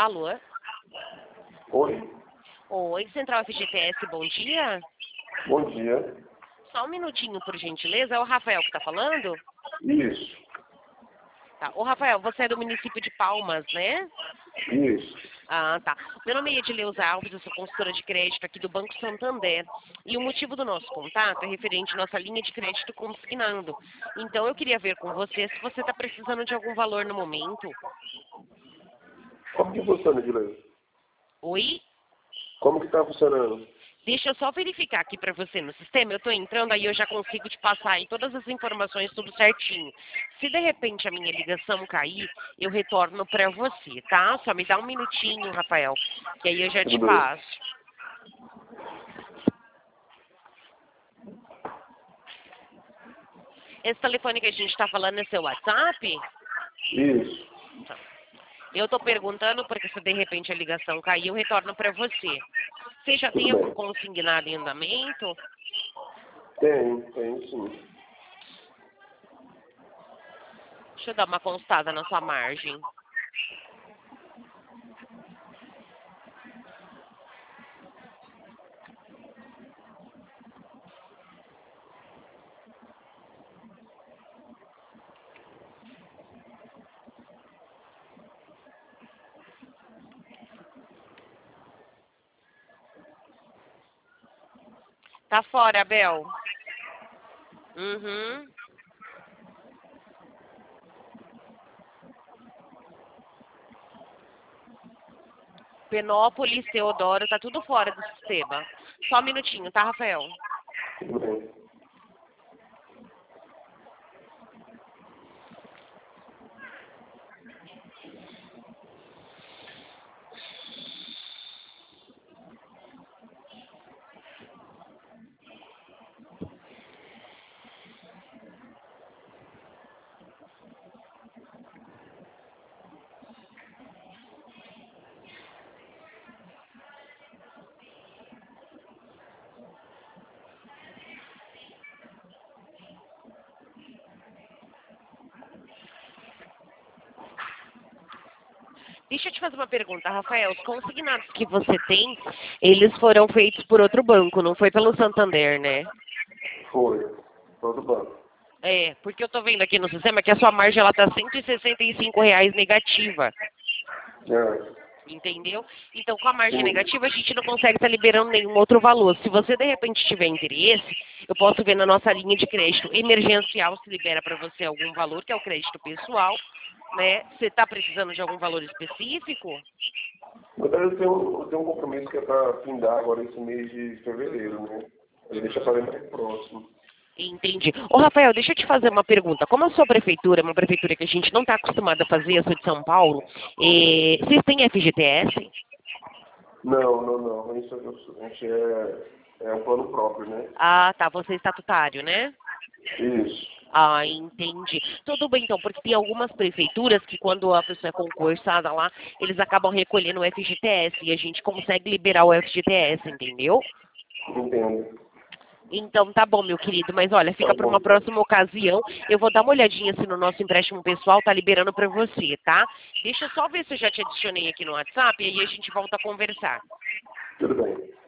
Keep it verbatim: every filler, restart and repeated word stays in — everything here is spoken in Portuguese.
Alô? Oi, Oi, Central F G T S, bom dia. bom dia. Só um minutinho, por gentileza. É o Rafael que está falando? Isso, Tá. Ô, Rafael, você é do município de Palmas, né? isso. Ah, tá. Meu nome é Edileuza Alves, eu sou consultora de crédito aqui do Banco Santander. E o motivo do nosso contato é referente à nossa linha de crédito consignando. Então, eu queria ver com você se você está precisando de algum valor no momento. Como que funciona, Edileuza? Oi? Como que tá funcionando? Deixa eu só verificar aqui para você no sistema. Eu estou entrando, aí eu já consigo te passar aí todas as informações, tudo certinho. Se de repente a minha ligação cair, eu retorno para você, tá? Só me dá um minutinho, Rafael, que aí eu já te Tudo bem. passo. Esse telefone que a gente está falando é seu WhatsApp? Isso. Eu estou perguntando porque se de repente a ligação cair, eu retorno para você. Você já tem Tudo algum bem. consignado em andamento? Tem, tem sim. Deixa eu dar uma constada na sua margem. Tá fora, Abel? Uhum. Penópolis, Teodoro, tá tudo fora do sistema. Só um minutinho, tá, Rafael? Tudo bem. Deixa eu te fazer uma pergunta, Rafael. Os consignados que você tem, eles foram feitos por outro banco, não foi pelo Santander, né? Foi. Todo banco. É, porque eu tô vendo aqui no sistema que a sua margem ela tá cento e sessenta e cinco reais negativa, É. entendeu? Então, com a margem Sim. negativa, a gente não consegue estar liberando nenhum outro valor. Se você, de repente, tiver interesse, eu posso ver na nossa linha de crédito emergencial se libera para você algum valor, que é o crédito pessoal, né? Você está precisando de algum valor específico? Na verdade, eu tenho, eu tenho um compromisso que é para findar agora esse mês de fevereiro, né? Aí deixa para ver mais próximo. Entendi. Ô, Rafael, deixa eu te fazer uma pergunta. Como a sua prefeitura é uma prefeitura que a gente não está acostumado a fazer, eu sou de São Paulo, eh, vocês têm F G T S? Não, não, não. Isso a gente é, é um plano próprio, né? Ah, tá. Você é estatutário, né? Isso. Ah, entendi. Tudo bem, então, porque tem algumas prefeituras que quando a pessoa é concursada lá, eles acabam recolhendo o F G T S e a gente consegue liberar o F G T S, entendeu? Entendo. Então tá bom, meu querido, mas olha, Tá fica para bom, uma então. próxima ocasião. Eu vou dar uma olhadinha se no nosso empréstimo pessoal tá liberando para você, tá? Deixa eu só ver se eu já te adicionei aqui no WhatsApp e aí a gente volta a conversar. Tudo bem.